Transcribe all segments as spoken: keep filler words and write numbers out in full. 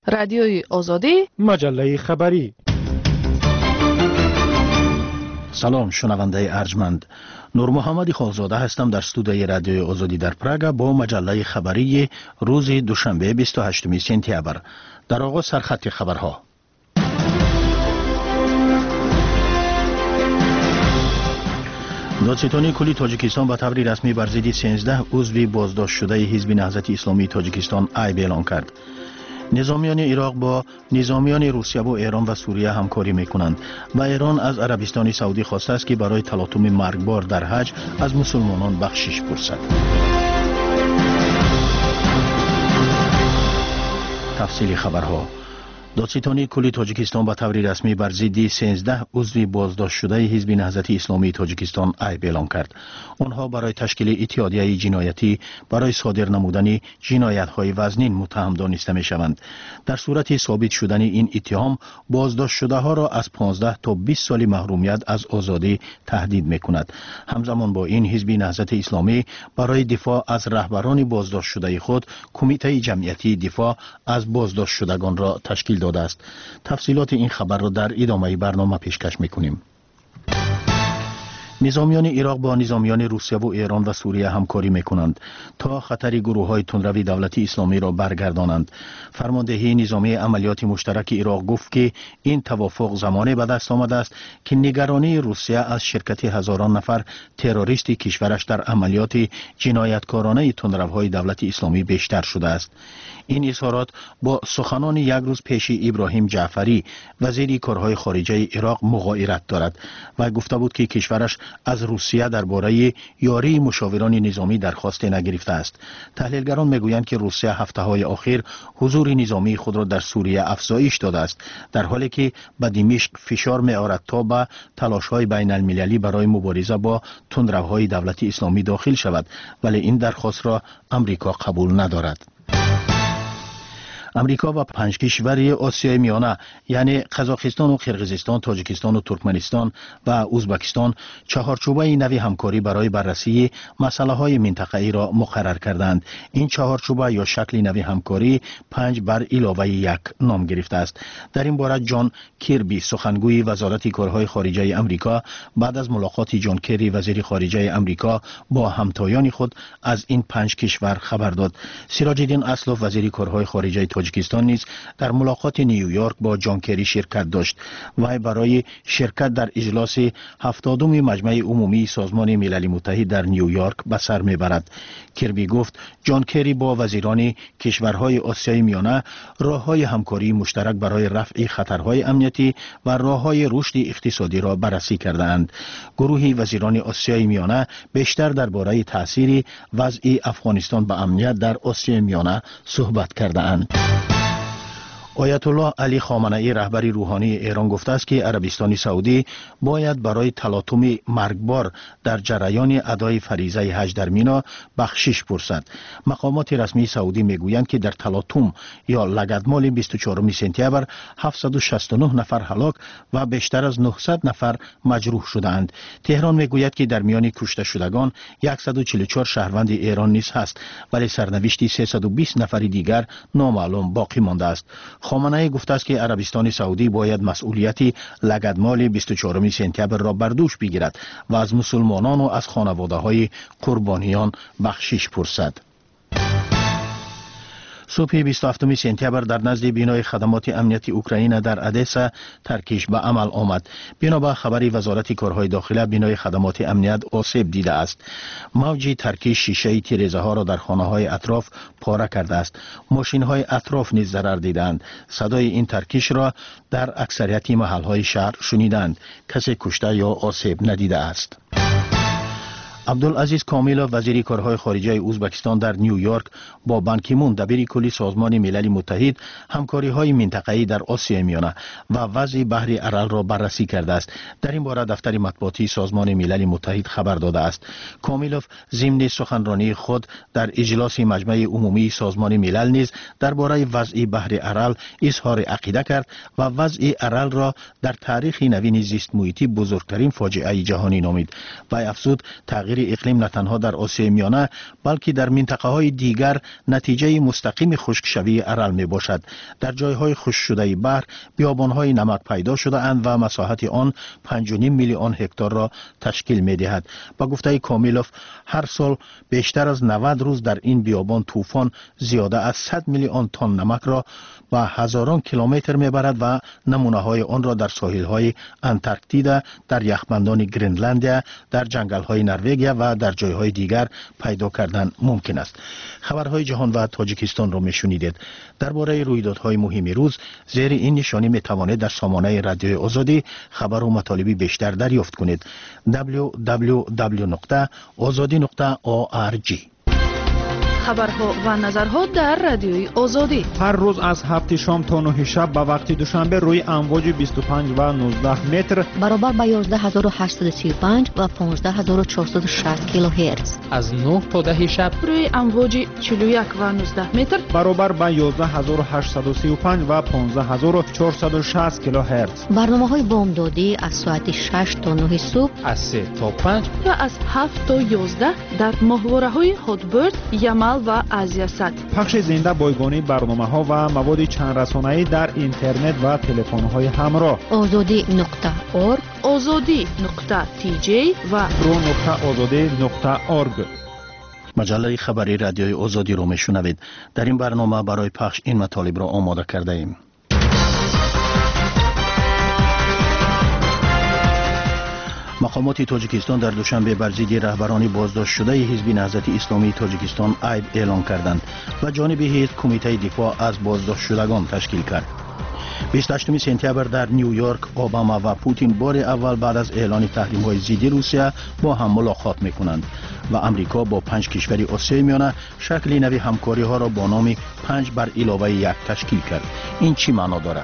رادیوی آزادی، مجله خبری. سلام شنونده ارجمند، نور محمد خالزاده هستم در استودیوی رادیوی آزادی در پراگ با مجله خبری روز دوشنبه بیست و هشتم سپتامبر. در آغاز سرخط خبرها. دادستانی کلی تاجیکستان به طور رسمی بر ضد سیزده عضو بازداشت شده حزب نهضت اسلامی تاجیکستان عیب اعلام کرد. نظامیان عراق با نظامیان روسیه و ایران و سوریه همکاری میکنند و ایران از عربستان سعودی خواسته است که برای تلاطم مرگبار در حج از مسلمانان بخشش پرسد. تفصیل خبرها. دادستانی کلی تاجیکستان به طور رسمی بر ضد سیزده عضو بازداشت شده حزب نهضت اسلامی تاجیکستان عیب اعلام کرد. آنها برای تشکیل اتحادیه جنایتی برای صادر نمودن جنایت‌های وزنین متهم دانسته می‌شوند. در صورت ثابت شدن این اتهام، بازداشت شده ها را از پانزده تا بیست سال محرومیت از آزادی تهدید می‌کند. همزمان با این حزب نهضت اسلامی برای دفاع از رهبران بازداشت شده خود کمیته جمعیتی دفاع از بازداشت شدگان را تشکیل داده است. تفصیلات این خبر را در ادامه برنامه پیشکش می‌کنیم. نظامیان عراق با نظامیان روسیه و ایران و سوریه همکاری میکنند تا خطر گروه‌های تندروی دولت اسلامی را برگردانند. فرماندهی نظامی عملیات مشترک عراق گفت که این توافق زمانی به دست آمده است که نگرانی روسیه از شرکت هزاران نفر تروریست کشورش در عملیات جنایتکارانه تندروهای دولت اسلامی بیشتر شده است. این اظهارات با سخنان یک روز پیش ابراهیم جعفری وزیر کارهای خارجه عراق مغایرت دارد و گفته بود که کشورش از روسیه درباره یاری مشاوران نظامی درخواست نگرفته است. تحلیلگران میگویند که روسیه هفته‌های اخیر حضور نظامی خود را در سوریه افزایش داده است، در حالی که به دمشق فشار می‌آورد تا به تلاش‌های بین المللی برای مبارزه با تندروهای دولت اسلامی داخل شود، ولی این درخواست را امریکا قبول ندارد. امریکا و پنج کشور آسیای میانه یعنی قزاقستان و قرقیزستان، تاجیکستان و ترکمنستان و ازبکستان چهارچوبه نوی همکاری برای بررسی مسائل منطقه‌ای را مقرر کردند. این چهارچوبه یا شکل نوی همکاری پنج بر علاوه یک نام گرفته است. در این باره جان کیربی سخنگوی وزارت کارهای خارجه امریکا بعد از ملاقات جان کری وزیر خارجه امریکا با همتایان خود از این پنج کشور خبر داد. سراج الدین اسلوف وزیر کارهای خارجه تاجیکستان نیز در ملاقات نیویورک با جان کری شرکت داشت و برای شرکت در اجلاس هفتادم مجمع عمومی سازمان ملل متحد در نیویورک به سر میبرد. کربی گفت جان کری با وزیران کشورهای آسیای میانه راه‌های همکاری مشترک برای رفع خطرهای امنیتی و راه‌های رشد اقتصادی را بررسی کردند. گروه وزیران آسیای میانه بیشتر درباره تأثیر وضع افغانستان به امنیت در آسیای میانه صحبت کردند. آیت الله علی خامنه‌ای رهبر روحانی ایران گفته است که عربستان سعودی باید برای تلاطم مرگبار در جریان ادای فریضه حج در مینا بخشش پرسد. مقامات رسمی سعودی میگویند که در تلاطم یا لگدمال بیست و چهارم سپتامبر هفتصد و شصت و نه نفر هلاک و بیشتر از نهصد نفر مجروح شدند. تهران میگوید که در میان کشته شدگان صد و چهل و چهار شهروند ایران نیز هست، ولی سرنوشت سیصد و بیست نفر دیگر نامعلوم باقی مانده است. خامنه‌ای گفته است که عربستان سعودی باید مسئولیت لگدمال بیست و چهارم سپتامبر را بر دوش بگیرد و از مسلمانان و از خانواده‌های قربانیان بخشش پرسد. صبح بیست و هفتم سپتامبر در نزد بینای خدمات امنیتی اوکراین در ادسا ترکیش به عمل آمد. بنا به خبر وزارت کارهای داخله، بینای خدمات امنیت آسیب دیده است. موج ترکیش شیشه تیره‌زه ها را در خانه های اطراف پاره کرده است. ماشین های اطراف نیز ضرر دیدند. صدای این ترکیش را در اکثریت محل های شهر شنیدند. کسی کشته یا آسیب ندیده است. عبدالعزیز کامیلوف وزیر کارهای خارجه ازبکستان در نیویورک با بان کی مون دبیر کلی سازمان ملل متحد همکاری‌های منطقه‌ای در آسیای میانه و وضع بحر ارال را بررسی کرده است. در این باره دفتر مطبوعاتی سازمان ملل متحد خبر داده است. کامیلوف ضمن سخنرانی خود در اجلاس مجمع عمومی سازمان ملل نیز درباره وضع بحر ارال اظهار عقیده کرد و وضع ارال را در تاریخ نوین زیست محیطی بزرگترین فاجعه جهانی نامید و افزود تغییر تغییر اقلیم نه تنها در آسیای میانه بلکه در منطقه های دیگر نتیجه مستقیم خشکشوی ارل می باشد. در جایهای خشک شده بحر بیابان های نمک پیدا شده اند و مساحت آن پنج و نیم میلیون هکتار را تشکیل می دهد. با گفته کامیلوف هر سال بیشتر از نود روز در این بیابان طوفان زیاده از صد میلیون تن نمک را با هزاران کیلومتر میبرد و نمونه های آن را در ساحل های انتارکتیدا، در یخبندان گرینلندیا، در جنگل های نروژ و در جایهای دیگر پیدا کردن ممکن است. خبرهای جهان و تاجیکستان را میشنیدید. درباره رویدادهای مهم روز زیر این نشانی میتوانید در سامانه رادیوی آزادی خبر و مطالبی بیشتر دریافت کنید. دبلیو دبلیو دبلیو نقطه آزادی نقطه او آر جی. خبرها و نظرها در رادیوی آزادی هر روز از هفت شام تا نه شب به وقت دوشنبه روی امواج بیست و پنج و نوزده متر برابر با یازده هزار و هشتصد و سی و پنج و پانزده هزار و چهارصد و شصت کیلوهرتز از نه تا ده شب روی امواج چهل و یک و نوزده متر برابر با یازده هزار و هشتصد و سی و پنج و پانزده هزار و چهارصد و شصت کیلوهرتز. برنامه‌های بامدادی از ساعت شش تا نه صبح، از سه تا پنج و از هفت تا یازده در ماهواره‌های هاتبرد، یمل و آسیا سات. پخش زنده بایگانی برنامه‌ها و مواد چند رسانه‌ای در اینترنت و تلفن‌های همراه. آزادی نقطه اورگ، آزادی نقطه تی جی و رو نقطه آزادی نقطه اورگ. مجله خبری رادیوی آزادی رو میشنوید. در این برنامه برای پخش این مطالب را آماده کرده ایم. مقامات تاجیکستان در دوشنبه بر ضد رهبران بازداشت شده حزب نهضت اسلامی تاجیکستان عیب اعلان کردند و جانب حزب کمیته دفاع از بازداشت شدگان تشکیل کرد. بیست و هشتم سپتامبر در نیویورک اوباما و پوتین بار اول بعد از اعلان تحریم‌های ضد روسیه با هم ملاقات می‌کنند و امریکا با پنج کشور آسیای میانه شکل نوی همکاری‌ها را با نام پنج بر علاوه یک تشکیل کرد. این چی معنا دارد؟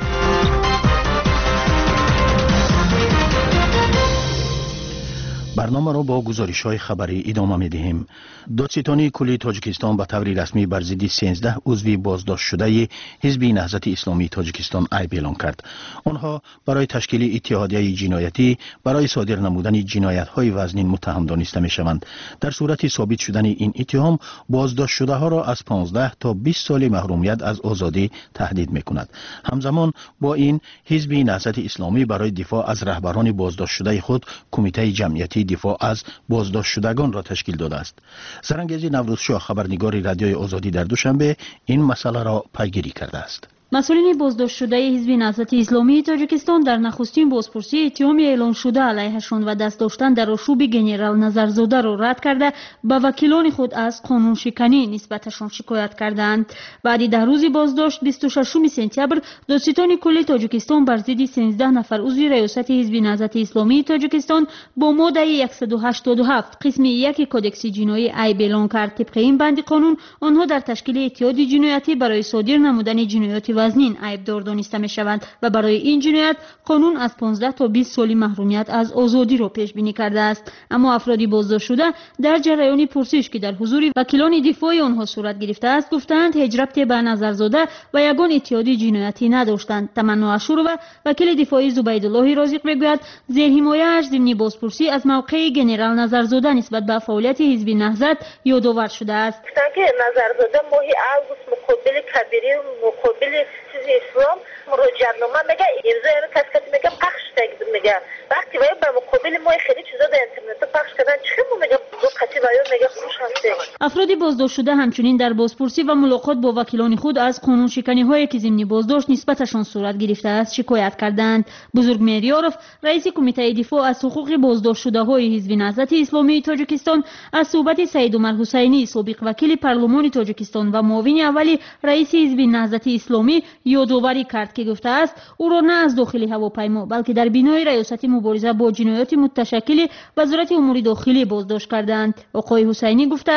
برنامه را با گزارش‌های خبری ادامه می‌دهیم. دادستانی کلی تاجیکستان به طور رسمی بر ضد سیزده عضو بازداشت شده حزب نهضت اسلامی تاجیکستان عیب اعلان کرد. آنها برای تشکیل اتحادیه جنایتی برای صادر نمودن جنایت‌های وزنین متهم دانسته می‌شوند. در صورت ثابت شدن این اتهام بازداشت شده‌ها را از پانزده تا بیست سال محرومیت از آزادی تهدید می‌کند. همزمان با این حزب نهضت اسلامی برای دفاع از رهبران بازداشت شده خود کمیته جمعیتی دفاع از بازداشت شدگان را تشکیل داده است. سرانگیزی نوروزشاه خبرنگار رادیوی آزادی در دوشنبه این مسئله را پیگیری کرده است. مسئولین بازداشت شده حزب نهضت اسلامی تاجیکستان در نخستین بازپرسی اتهام اعلان شده علیهشان و دست داشتن در آشوب گنرال نظرزاده را رد کرده به وکیلان خود از قانون شکنی نسبتشان شکایت کردند. بعد در روز بازداشت بیست و ششم سپتامبر دادستان کل تاجیکستان بر ضد سیزده نفر عضو ریاست حزب نهضت اسلامی تاجیکستان با ماده صد و هشتاد و هفت قسم یک کدکس جنایی عیب اعلان کرد. طبق این بند قانون آنها در تشکیل اتحاد جنایتی برای صادر نمودن جنایات وزنین عیبدار دانسته می شوند و برای این جنایت قانون از پانزده تا بیست سال محرومیت از آزادی را پیش بینی کرده است. اما افرادی بازداشت شده در جریان پرسش که در حضور وکیلان دفاعی آنها صورت گرفته است گفتند هیچ ربطی به نظرزاده و یگان اتحادی جنایتی نداشتند. تمنا اشورова وکیل دفاعی زبیدالله رازق میگوید زیر حمایه‌اش ضمن بازپرسی از موقع گنرال نظرزاده نسبت به فعالیت حزب نهضت یادآور شده است. نظرزاده ماهی اوگوست مقابل کبیری مقابل چیزی اسلام مراجعه‌نامه میگه امضا اینو کسکت میگه پخش تگید میگه وقتی وای به مقابل ما خیلی چیزا در اینترنت پخش کردن چه مو میگه دو قطعی وای میگه خوش هسته. افراد بازداشت شده همچنین در بازپرسی و ملاقات با وکیلان خود از قانون شکنی هایی که ضمن بازداشت نسبتشان صورت گرفته است شکایت کردند. بزرگ میریاروف رئیس کمیته دفاع از حقوق بازداشت شده های حزب نهضت اسلامی تاجیکستان از صحبت سید عمر حسینی سابق وکیل پارلمان تاجیکستان و معاون اولی رئیس حزب نهضت اسلامی یادآوری کرد که گفته است او را نه از داخل هواپیما بلکه در بینای ریاست مبارزه با جنایات متشکل وزارت امور داخلی بازداشت کردند. آقای حسینی گفته است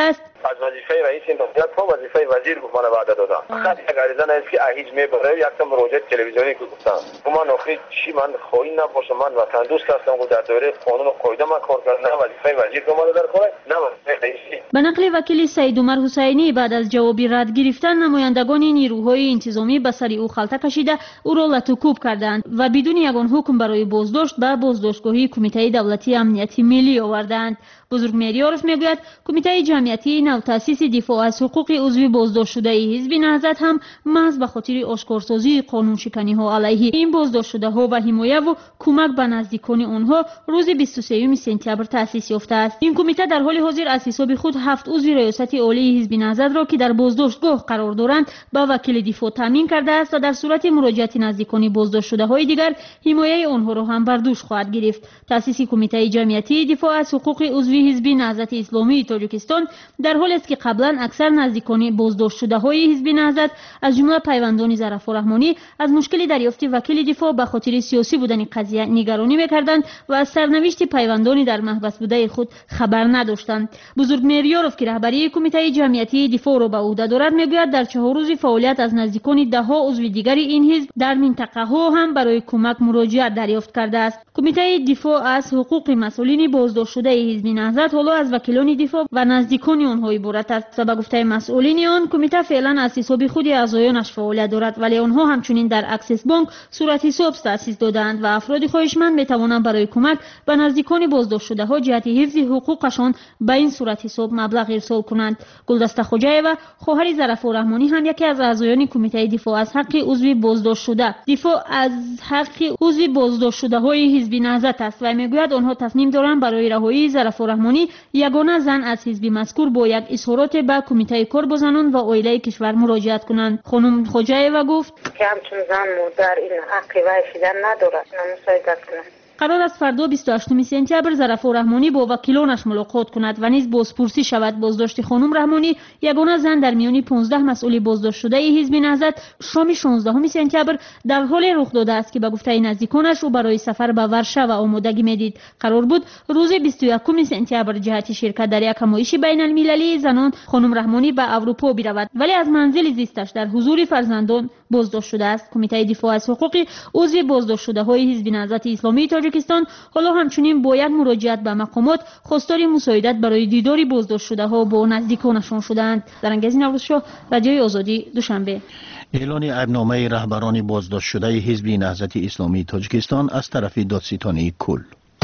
از وظیفه رئیس انتخابات تو وظیفه وزیر به من وعده دادن. فقط یک عریضه است که هیچ میبره یک تا مراجعه تلویزیونی که گفتم. من آخری چی من خوین نباشم، من وطن دوست هستم و در دوره قانون و قاعده ما کار کردم. نه وظیفه وزیر به من در کار، نه وظیفه رئیسی. به نقل وکیل سید عمر حسینی بعد از جوابی رد گرفتن نمایندگان نیروهای انتظامی به سر او خلطه کشیده او را لطوکوب کردند و بدون یگان حکم برای بازداشت به بازداشتگاه کمیته دولتی امنیتی ملی آوردند. بزرگ میریارف میگوید کمیته جمعیتی نوتاسیس دفاع از حقوق عضو بازداشت شده حزب نهضت هم محض به خاطر آشکارسازی قانون شکنی ها علیه این بازداشت شده ها و حمایت و کمک به نزدیکان آنها روز بیست و سوم سپتامبر تأسیس یافته است. این کمیته در حال حاضر از حساب خود هفت عضو ریاست عالی حزب نهضت را که در بازداشتگاه قرار دارند به وکیل دفاع تامین کرده است و در صورت مراجعت نزدیکان بازداشت شده های دیگر حمایت آنها را هم بر دوش خواهد گرفت. تأسیس کمیته جمعیتی دفاع از حقوق عضو حزب نهضت اسلامی تاجیکستان در حالی است که قبلا اکثر نزدیکان بازداشت شده های حزب نهضت از جمله پیوندان ظرفا رحمانی از مشکل دریافت وکیل دفاع به خاطر سیاسی بودن قضیه نگرانی می‌کردند و از سرنوشت پیوندان در محبس بوده خود خبر نداشتند. بزرگ میریارف که رهبری کمیته جمعیتی دفاع را به عهده دارد میگوید در چهار روز فعالیت از نزدیکان ده ها عضو دیگر این حزب در منطقه ها هم برای کمک مراجعت دریافت کرده است. کمیته دفاع از حقوق مسئولین بازداشت شده حزب نهضت حالا از وکیلان دفاع و نزدیکان آنها عبارت است. به گفته مسئولین آن کمیته فعلا از حساب خود اعضایانش فعالیت دارد ولی آنها همچنین در اکسس بانک صورت حساب تأسیس دادند و افراد خواهشمند میتوانند برای کمک به نزدیکان بازداشت شده ها جهت حفظ حقوقشان به این صورت حساب مبلغ ارسال کنند. گلدسته خوجایeva خواهر ظرفا رحمانی هم یکی از اعضایان کمیته دفاع از حق عضو بازداشت شده دفاع از حق عضو بازداشت شده های حزب نهضت است و میگوید آنها تصمیم دارند برای رهایی ظرفا رحمانی یگانه زن از حزب مذکور با یک اظهارات به کمیته کار با زنان و عائله کشور مراجعت کنند. خانم خوجایeva گفت که همچون زن مادر این حق وحشیدن ندارد نمسایدت کنند. قرار است فردا بیست و هشتم سپتامبر ظرفا رحمانی با وکیلانش ملاقات کند و نیز بازپرسی شود. بازداشت خانم رحمانی یگانه زن در میان پانزده مسئول بازداشت شده حزب نهضت شام شانزدهم سپتامبر در حال رخ داده است که به گفته نزدیکانش او برای سفر به ورشو و آمادگی میدید. قرار بود روز بیست و یکم سپتامبر جهت شرکت در یک همایش بین المللی زنان خانم رحمانی به اروپا برود ولی از منزل زیستش در حضور فرزندان بازداشت شده است. کمیته دفاع از حقوق عضو بازداشت شده های حزب نهضت اسلامی تاجیکستان حالا همچنین باید مراجعت به مقامات خواستار مساعدت برای دیدار بازداشت شده ها با نزدیکانشان شدند. در انگیز نوروزشاه، رادیوی آزادی، دوشنبه. اعلان عیبنامه رهبران بازداشت شده حزب نهضت اسلامی تاجیکستان از طرف دادستانی کل.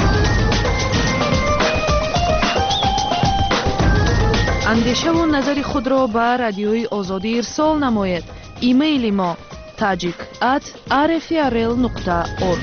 اندیشه و نظر خود را به رادیوی آزادی ارسال نماید. ایمیل ما tajik at r f r l نقطه org.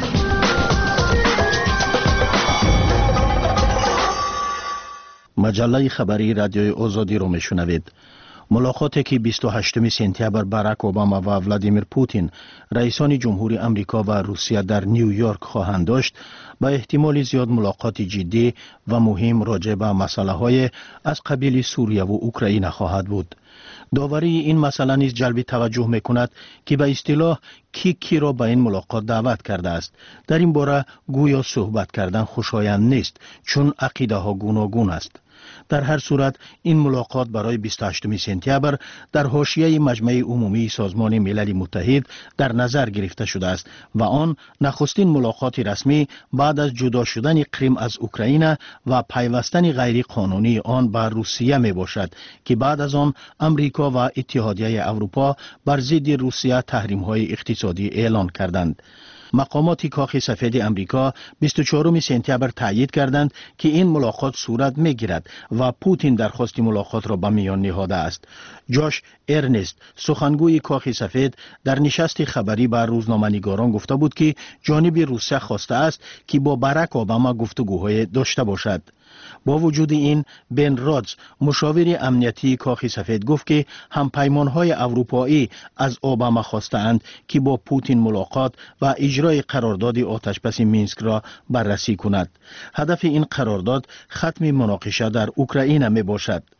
مجله خبری رادیوی آزادی رو میشنوید. ملاقاتی که بیست و هشتم سپتامبر باراک اوباما و ولادیمیر پوتین رئیسان جمهوری آمریکا و روسیه در نیویورک خواهند داشت با احتمال زیاد ملاقات جدی و مهم راجع به مسائل از قبیل سوریه و اوکراین خواهد بود. داوری این مسئله نیز جلب توجه میکند که به اصطلاح کی کی را به این ملاقات دعوت کرده است. در این باره گویا صحبت کردن خوشایند نیست چون عقیده ها گوناگون است. در هر صورت این ملاقات برای بیست و هشتم سپتامبر در حاشیه مجمع عمومی سازمان ملل متحد در نظر گرفته شده است و آن نخستین ملاقات رسمی بعد از جدا شدن کریم از اوکراین و پیوستن غیر قانونی آن به روسیه می باشد که بعد از آن امریکا و اتحادیه اروپا بر ضد روسیه تحریم های اقتصادی اعلان کردند. مقامات کاخ سفید امریکا بیست و چهارم سپتامبر تایید کردند که این ملاقات صورت می‌گیرد و پوتین درخواست ملاقات را به میان نهاده است. جاش ارنست سخنگوی کاخ سفید در نشست خبری با روزنامه‌نگاران گفته بود که جانب روسیه خواسته است که با باراک اوباما گفتگوهای داشته باشد. با وجود این بن رادز مشاور امنیتی کاخ سفید گفت که همپیمان‌های اروپایی از اوباما خواستند که با پوتین ملاقات و اجرای قرارداد آتشبس مینسک را بررسی کند. هدف این قرارداد ختم مناقشه در اوکراین می باشد.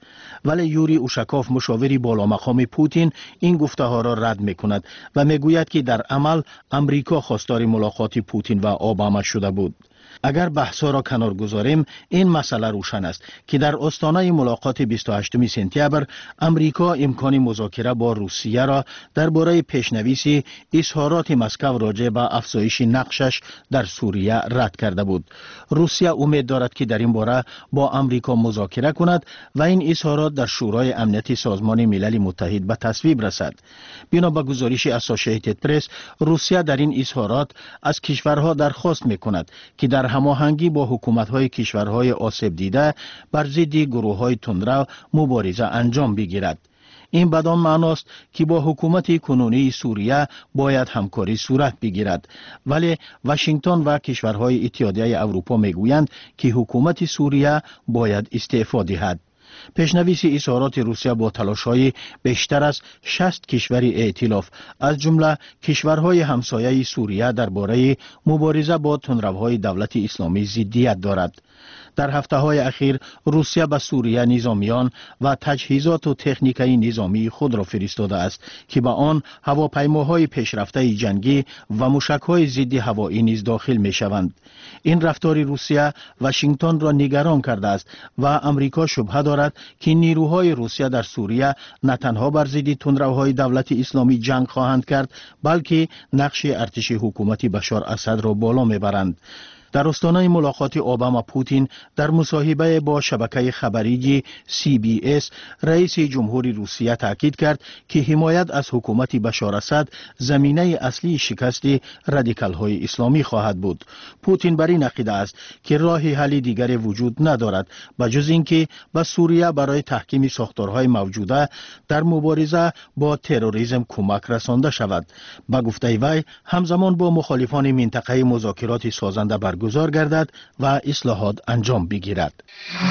ولی یوری اوشاکوف مشاوری بالا مقام پوتین این گفته ها را رد می کند و می گوید که در عمل امریکا خواستار ملاقات پوتین و اوباما شده بود. اگر بحثا را کنار گذاریم این مسئله روشن است که در آستانه ملاقات بیست و هشتم سپتامبر امریکا امکان مذاکره با روسیه را درباره پیشنویس اظهارات مسکو راجع به افزایش نقشش در سوریه رد کرده بود. روسیه امید دارد که در این باره با امریکا مذاکره کند و این اظهارات در شورای امنیت سازمان ملل متحد به تصویب رسد. بنا به گزارش اسوسییتد پرس، روسیه در این اظهارات از کشورها درخواست می‌کند که در هماهنگی با حکومت‌های کشورهای آسیب دیده بر ضد گروه‌های تندرو مبارزه انجام بگیرد. این بدان معناست که با حکومت کنونی سوریه باید همکاری صورت بگیرد، ولی واشنگتن و کشورهای اتحادیه اروپا میگویند که حکومت سوریه باید استعفا دهد. پیشنویس اظهارات روسیه با تلاش‌های بیشتر از شصت کشور ائتلاف از جمله کشورهای همسایه سوریه درباره مبارزه با تندروهای دولت اسلامی ضدیت دارد. در هفته‌های اخیر روسیه به سوریه نظامیان و تجهیزات و تکنیکای نظامی خود را فرستاده است که به آن هواپیماهای پیشرفته جنگی و موشک‌های ضد هوایی نیز داخل می‌شوند. این رفتار روسیه واشنگتن را نگران کرده است و امریکا شبهه دارد که نیروهای روسیه در سوریه نه تنها بر ضد تندروهای دولت اسلامی جنگ خواهند کرد، بلکه نقش ارتش حکومت بشار اسد را بالا میبرند. در آستانه ملاقات اوباما پوتین در مصاحبه با شبکه خبری سی بی اس، رئیس جمهوری روسیه تاکید کرد که حمایت از حکومت بشار اسد زمینه اصلی شکست رادیکال های اسلامی خواهد بود. پوتین بر این عقیده است که راه حل دیگری وجود ندارد بجز اینکه به سوریه برای تحکیم ساختارهای موجوده در مبارزه با تروریسم کمک رسانده شود. با گفته وی همزمان با مخالفان منطقه مذاکرات سازنده بر گذار گردد و اصلاحات انجام بگیرد.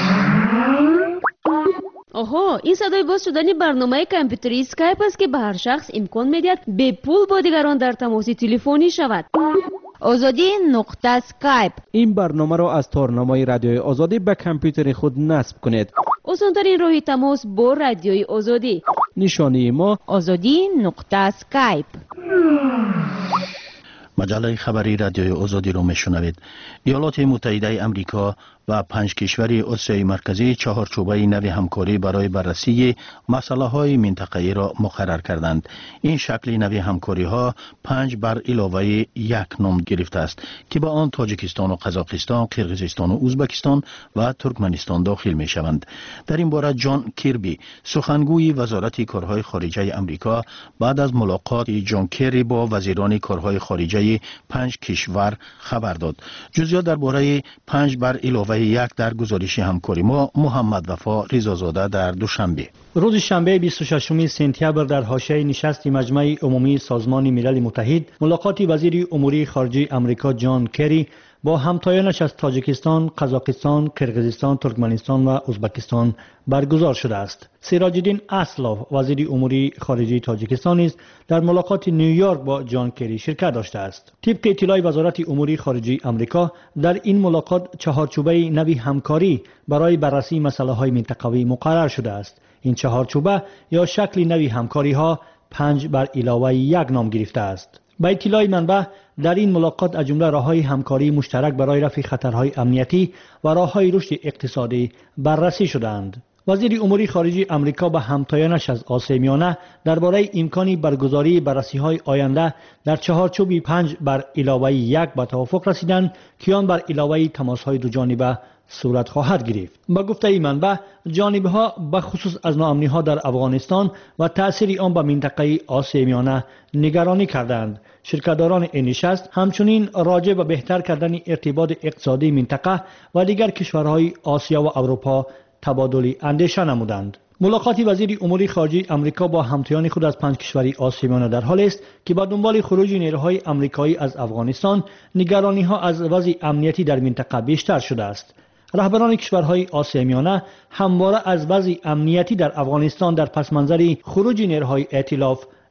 آها، این صدای باز شدن برنامه کامپیوتری اسکایپ است که به هر شخص امکان میدهد به پول با دیگران در تماس تلفنی شود. آزادی نقطه اسکایپ. این برنامه را از تارنامه رادیوی آزادی به کامپیوتر خود نصب کنید. آسان‌ترین راه تماس با رادیوی آزادی. نشانی ما آزادی نقطه اسکایپ. مجله خبری رادیوی آزادی را میشنوید. ایالات متحده امریکا و پنج کشور آسیای مرکزی چهارچوبه نوی همکاری برای بررسی مسئله های منطقه‌ای را مقرر کردند. این شکل نوی همکاری ها پنج بر علاوه یک نام گرفته است که به آن تاجیکستان و قزاقستان، قرقیزستان و ازبکستان و ترکمنستان داخل می شوند. در این باره جان کیربی، سخنگوی وزارت کارهای خارجه امریکا، بعد از ملاقات جان کری با وزیران کارهای خارجه پنج کشور خبر داد. جزئیات درباره پنج بر علاوه یک در گزارش همکاری ما محمد وفا رضازاده در دوشنبه. روز شنبه بیست و ششم سپتامبر در حاشیه نشست مجمع عمومی سازمان ملل متحد ملاقات وزیر امور خارجه امریکا جان کری با همتایانش از تاجیکستان، قزاقستان، قرقیزستان، ترکمنستان و ازبکستان برگزار شده است. سیراج الدین اسلاف وزیر امور خارجه تاجیکستان نیز در ملاقات نیویورک با جان کری شرکت داشته است. طبق اطلاع وزارت امور خارجه امریکا، در این ملاقات چهارچوبه نوی همکاری برای بررسی مسائل منطقوی مقرر شده است. این چهارچوبه یا شکل نوی همکاری ها پنج بر علاوه یک نام گرفته است. با اطلاع منبع، در این ملاقات از جمله راه‌های همکاری مشترک برای رفع خطرهای امنیتی و راه‌های رشد اقتصادی بررسی شدند. وزیر امور خارجه امریکا با همتایانش از آسیا میانه درباره امکانی برگزاری بررسی‌های آینده در چهارچوب پنج بر علاوه یک به توافق رسیدند که آن بر علاوه تماس‌های دو جانبه صورت خواهد گرفت. با گفته منبع، جانبها به خصوص از ناامنی‌ها در افغانستان و تأثیر آن به منطقه آسیا میانه نگرانی کردند. شرکت‌داران این نشست همچنین راجع به بهتر کردن ارتباط اقتصادی منطقه و دیگر کشورهای آسیا و اروپا تبادل اندیشه نمودند. ملاقات وزیر امور خارجه امریکا با همتایان خود از پنج کشور آسیا میانه در حال است که با دنبال خروج نیروهای آمریکایی از افغانستان، نگرانی‌ها از وضع امنیتی در منطقه بیشتر شده است. رهبران کشورهای آسیا میانه همواره از وضع امنیتی در افغانستان در پس منظر خروج نیروهای ائتلاف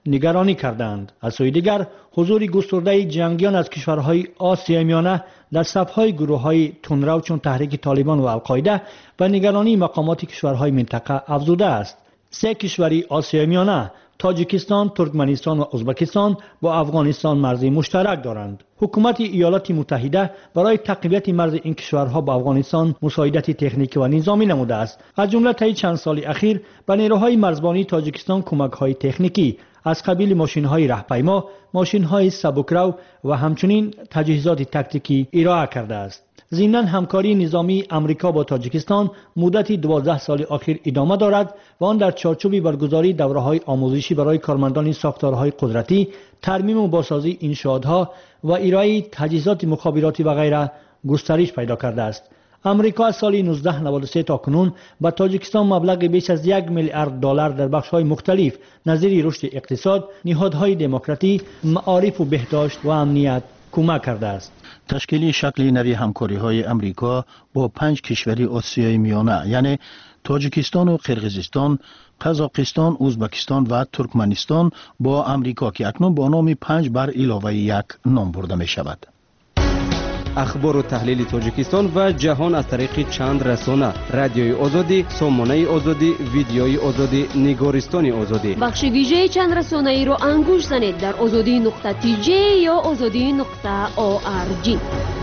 نگرانی کردند. از سوی دیگر حضور گسترده جنگیان از کشورهای آسیای میانه در صف‌های گروه‌های تندرو چون تحریک طالبان و القاعده و نگرانی مقامات کشورهای منطقه افزوده است. سه کشوری آسیای میانه، تاجیکستان، ترکمنستان و ازبکستان با افغانستان مرزی مشترک دارند. حکومت ایالات متحده برای تقویت مرز این کشورها با افغانستان مساعدت تکنیکی و نظامی نموده است. از جمله طی چند سال اخیر به نیروهای مرزبانی تاجیکستان کمک‌های تکنیکی از قبیل ماشین‌های رهپیما، ماشین‌های سبکرو و همچنین تجهیزات تاکتیکی ارائه کرده است. ضمناً همکاری نظامی امریکا با تاجیکستان مدتی دوازده سال اخیر ادامه دارد و آن در چارچوب برگزاری دوره‌های آموزشی برای کارمندان ساختارهای قدرتی، ترمیم و بازسازی انشاءاتها و ارائه تجهیزات مخابراتی و غیره گسترش پیدا کرده است. امریکا از سال نوزده نود و سه تا کنون به تاجیکستان مبلغ بیش از یک میلیارد دلار در بخش‌های مختلف نظیر رشد اقتصاد، نهادهای دموکراتی، معارف و بهداشت و امنیت کمک کرده است. تشکیل شکل نوی همکاری‌های امریکا با پنج کشوری آسیای میانه یعنی تاجیکستان و قرقیزستان، قزاقستان، ازبکستان و ترکمنستان با امریکا که اکنون با نام پنج بر علاوه یک نام برده می شود. اخبار و تحلیل تاجیکستان و جهان از طریق چند رسانه: رادیوی آزادی، سامانه آزادی، ویدیوی آزادی، نگارستان آزادی. بخش ویژه چند رسانه ای را انگوش زنید در آزادی نقطه تی جی یا آزادی نقطه او آر جی.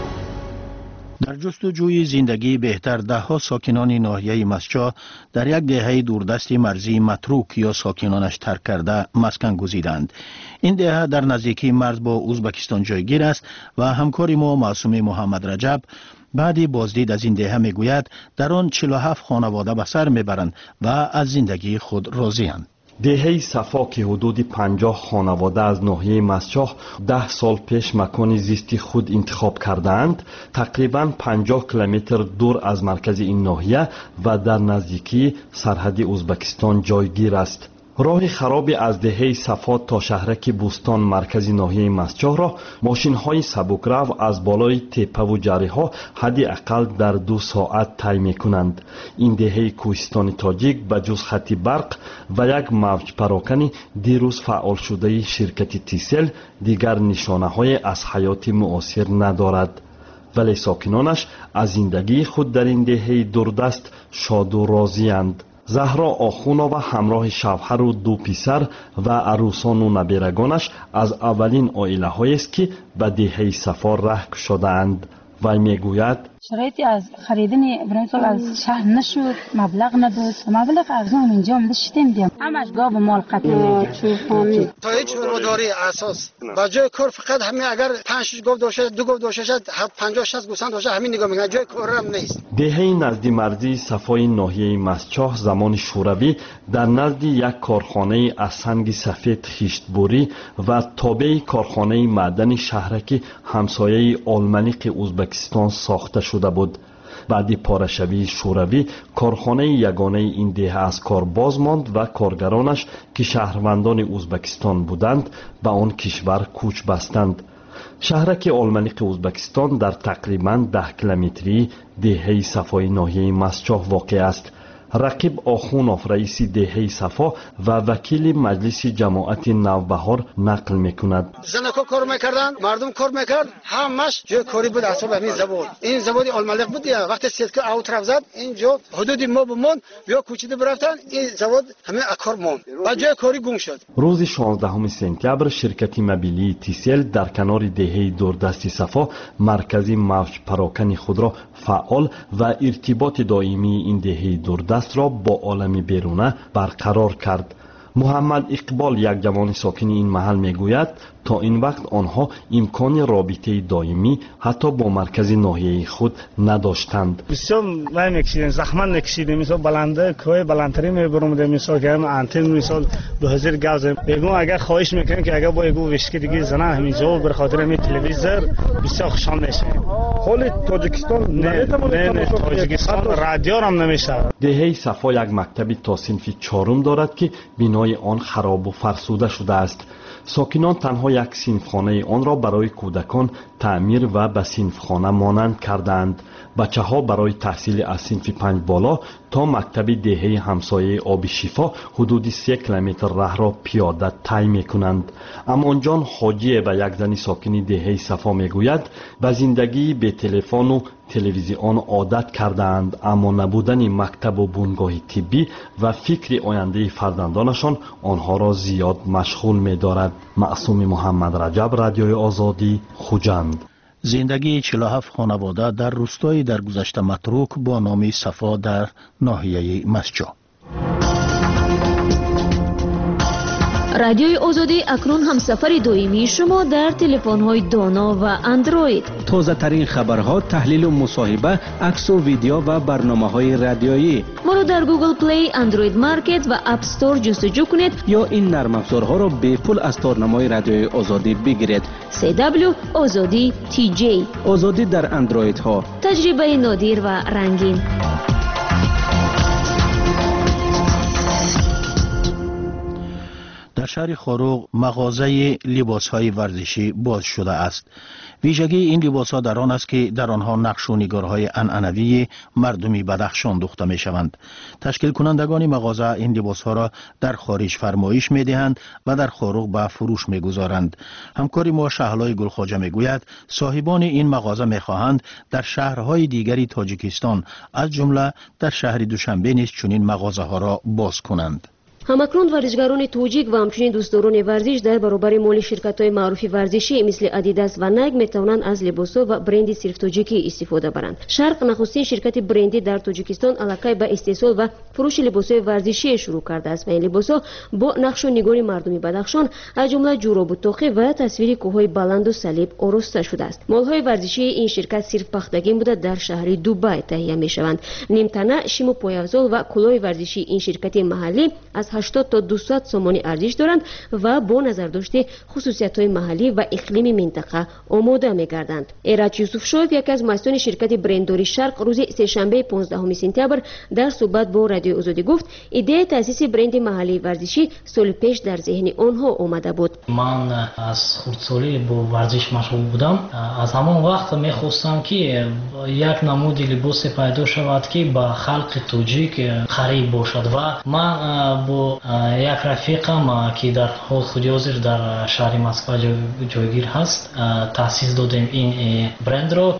در جستجوی زندگی بهتر ده ها ساکنان ناحیه مسچا در یک دهه دوردست مرزی متروک یا ساکنانش ترک کرده مسکن گزیدند. این دهه در نزدیکی مرز با ازبکستان جایگیر است و همکار ما معصوم محمد رجب بعد بازدید از این دهه میگوید در آن چهل و هفت خانواده به سر میبرند و از زندگی خود راضی‌اند. دهه صفا که حدود پنجاه خانواده از ناحیه مسچاه ده سال پیش مکان زیستی خود انتخاب کردند، تقریباً پنجاه کیلومتر دور از مرکز این ناحیه و در نزدیکی سرحد ازبکستان جایگیر است. راه خراب از دهه صفا تا شهرک بوستان مرکز ناحیه مسچاه را ماشین های سبکرو از بالای تپه و جره ها حدی اقل در دو ساعت طی می کنند. این دهه کوهستان تاجیک به جز خط برق و یک موج پراکنی دیروز فعال شده شرکت تیسل دیگر نشانه های از حیات معاصر ندارد، ولی ساکنانش از زندگی خود در این دهه دوردست شاد و راضی اند. زهرا آخونا و همراه شوهر و دو پسر و عروسان و نبیرگانش از اولین عائله هایی است که به دهه صفا ره شده اند. و میگوید شرایطی از خریدن برای از شهر نشد، مبلغ نبود، مبلغ ارزان اینجا هم داشتیم بیام همش گاو و مال قطع میگه تا هیچ روداری اساس با جای کار فقط همین اگر پنج شش گاو داشته دو گاو داشته پنجاه شصت گوسفند داشته همین نگاه میکنه، جای کار هم نیست. دهه نزد مرزی صفای ناحیه مسچاه زمان شوروی در نزد یک کارخانه از سنگ سفید خشتبوری و تابع کارخانه معدن شهرک همسایه آلمانیق ازبکستان ساخته شده بود. بعد پاره‌شوی شوروی کارخانه یگانه این دهه از کار باز ماند و کارگرانش که شهروندان ازبکستان بودند به آن کشور کوچ بستند. شهرک آلمانیق ازبکستان در تقریباً ده کیلومتری دهه صفای ناحیه مسچاه واقع است. رقیب آخونوف رئیس دهه صفا و وکیل مجلس جماعت نوبهار نقل میکند. زنکا کار میکردن، مردم کار میکرد، همش جای کاری بود حساب همین زبان. این زبان آلمانیق بود دیگه. وقتی سیتکا اوت رفت زد اینجا حدود ما بمون بیا کوچیده برفتن این زبان همین اکار مون و جای کاری گم شد. روز شانزدهم سپتامبر شرکت موبیلی تیسل در کنار دهه دوردست صفا مرکزی موج پراکنی خود را فعال و ارتباط دائمی این دهه دوردست را با عالم بیرونه برقرار کرد. محمد اقبال یک جوان ساکن این محل میگوید تا این وقت آنها امکان رابطه دائمی حتی با مرکز ناحیه خود نداشتند. بسیار رای میکشیدیم، زحمت میکشیدیم، مثلا بلنده کوه بلندتری میبرم، مثلا که هم انتن مثلا دو هزار گاز بگم اگر خواهش میکنیم که اگر با ایگو وشکی دیگه زنه همینجا به خاطر همین تلویزیون بسیار خوشحال میشه. حال تاجیکستان نه نه تاجیکستان رادیو هم نمیشه. دهه صفا یک مکتب تا صنف چهارم دارد که بنای آن خراب و فرسوده شده است. ساکنان تنها یک صنفخانه آن را برای کودکان تعمیر و به صنفخانه مانند کردند. بچه ها برای تحصیل از صنف پنج بالا تا مکتب دهه همسایه آب شفا حدود سه کیلومتر راه را پیاده طی میکنند. امانجان حاجی به یک زنی ساکن دهه صفا میگوید به زندگی به تلفن و تلویزیون عادت کردند، اما نبودن مکتب و بنگاه طبی و فکر آینده فرزندانشان آنها را زیاد مشغول می‌دارد. معصوم محمد رجب، رادیوی آزادی، خوجند. زندگی چهل و هفت خانواده در روستایی در گذشته متروک با نام صفا در ناحیه مسجد. رادیوی آزادی اکنون همسفر دائمی شما در تلفن‌های دانا و اندروید. تازه ترین خبرها، تحلیل و مصاحبه، عکس و ویدیو و برنامه‌های رادیویی. ما را در گوگل پلی، اندروید مارکت و اپ استور جستجو کنید یا این نرم افزارها را به پول از تارنمای رادیوی آزادی بگیرید. سی دبلیو آزادی تی جی. آزادی در اندروید ها. تجربه نادر و رنگین. در شهر خاروق مغازه لباس‌های ورزشی باز شده است. ویژگی این لباس‌ها در آن است که در آنها نقش و نگارهای عنعنوی مردمی بدخشان دوخته می‌شوند. تشکیل کنندگان مغازه این لباس‌ها را در خارج فرمایش می‌دهند و در خاروق به فروش می‌گذارند. همکاری ما شهلای گلخواجه می‌گوید صاحبان این مغازه می‌خواهند در شهرهای دیگری تاجیکستان از جمله در شهر دوشنبه نیز چنین مغازه‌ها را باز کنند. همکنون ورزشکاران توجیک و همچنین دوستداران ورزش در برابر مال شرکت‌های معروف ورزشی مثل ادیداس و نایک می‌توانند از لباس‌ها و برند صرف تاجیکی استفاده برند. شرق نخستین شرکت برندی در تاجیکستان علاقه به استحصال و فروش لباس‌های ورزشی شروع کرده است و این لباس‌ها با نقش و نگار مردمی بدخشان از جمله جوراب و تاقی و تصویر کوه‌های بلند و صلیب آراسته شده است. مال‌های ورزشی این شرکت صرف پختگی بوده در شهر دبی تهیه می‌شوند. نیمتنه، شیم و پایافزال و کلاه ورزشی این شرکت محلی از هشتاد تا دویست سومانی ارزش دارند و با نظر داشته خصوصیت‌های محلی و اقلیمی منطقه آماده می‌گردند. ایرج یوسف شویف، یک از مؤسسان شرکت برندداری شرق، روز سه‌شنبه پانزدهم سپتامبر در صحبت با رادیو آزادی گفت ایده تأسیس برند محلی ورزشی سال پیش در ذهن آنها آمده بود. من از خردسالی با ورزش مشغول بودم. از همان وقت می‌خواستم که یک نمود لباس پیدا شود که به خلق توجیک قریب باشد و من با یک رفیقم که در حال خودی حاضر در شهر مسکو جایگیر هست تأسیس دادیم این برند رو.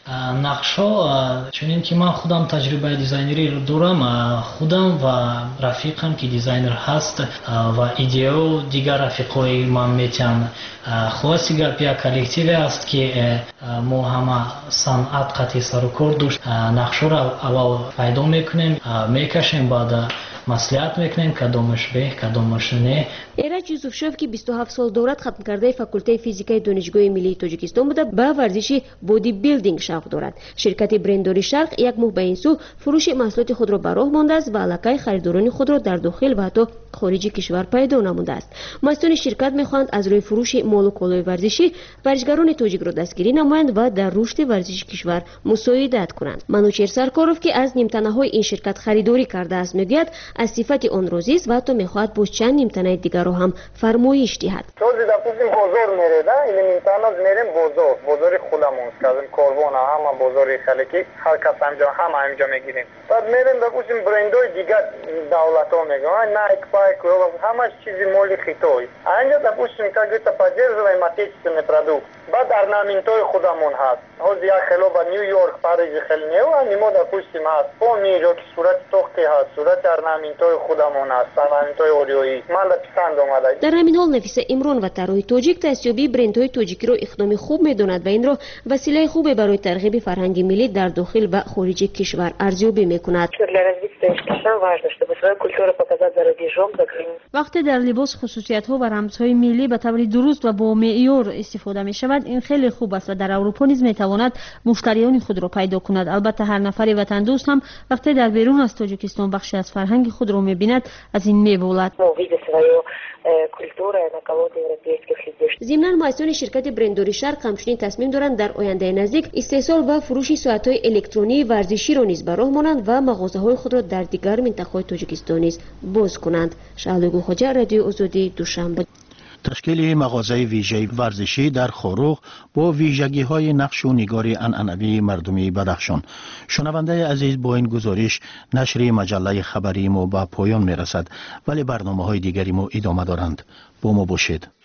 نقشا چون که من خودم تجربه دیزاینری رو دارم، خودم و رفیقم که دیزاینر هست و ایدئو دیگر رفیقای من میتونن خلاصی گپ یک کلکتیو است که ما همه صنعت قطعی سر و کار داشت. نقشا رو اول پیدا میکنیم، میکشیم، بعد مصلحت میکنیم کدامش به کدامش نه. ایرج یوسف شویف که بیست و هفت سال دورت ختم کرده فاکولته فیزیکای دانشگاه ملی تاجیکستان بوده به ورزش بودی بیلدینگ شوق دارد. شرکت برندداری شرق یک ماه به این سو فروش محصولات خود را به راه مانده است و علاقه خریداران خود را در داخل و حتی خارج کشور پیدا نموده است. مؤسسان شرکت میخواهند از روی فروش مال و کالای ورزشی ورزشکاران تاجیک را دستگیری نمایند و در رشد ورزش کشور مساعدت کنند. منوچهر سرکاروف که از نیمتنه‌های این شرکت خریداری کرده است میگوید از صفت آن راضی است و حتی میخواهد با چند نیمتنه دیگر را هم فرمایش دهد. روزی دپوسیم بازار میره، این نیمتنه میریم بازار، بازار خودمون کردیم کاروان همه بازار خلکی هر کس همجا همه همجا میگیریم. بعد میریم دپوسیم برندهای دیگر دولت‌ها میگن نایک پایک همه چیزی مالی خیتوی. اینجا دپوسیم که گفت поддерживаем отечественный продукт. بعد орнамент‌های خودمون هست. حالا یا خیلی با نیویورک، پاریس خیلی نیو، اما دپوسیم هست. پومیجو که صورت توقی هست، صورت орнамент‌های خودمون هست، орнамент‌های اوریویی. من پسند اومده. در همین حال نفیسه امران و طراح تاجیک دستیابی برندهای تاجیکی را اقدام خوب می‌داند و این را وسیله خوبی برای ترغیب فرهنگ ملی در داخل و خارج کشور ارزیابی می‌کند. وقتی در لباس خصوصیت‌ها و رمزهای ملی به طور درست و با معیار استفاده می‌شود این خیلی خوب است و در اروپا نیز می‌تواند مشتریان خود را پیدا کند. البته هر نفر وطن دوست هم وقتی در بیرون از تاجیکستان بخشی از فرهنگ خود را می‌بیند از این می‌بولد. ضمناً مؤسسان شرکت برندداری شرق همچنین تصمیم دارند در آینده نزدیک استحصال و فروش ساعت‌های الکترونی ورزشی را نیز به راه مانند و مغازه‌های خود را در دیگر مناطق تاجیکستان نیز باز کنند. شهلا گلخواجه، رادیو آزادی، دوشنبه. تشکیل مغازه ویژه ورزشی در خروغ با ویژگی های نقش و نگار عنعنوی مردمی بدخشان. شنونده عزیز، با این گزارش نشر مجله خبری ما به پایان می رسد، ولی برنامه های دیگری ما ادامه دارند. با ما باشید.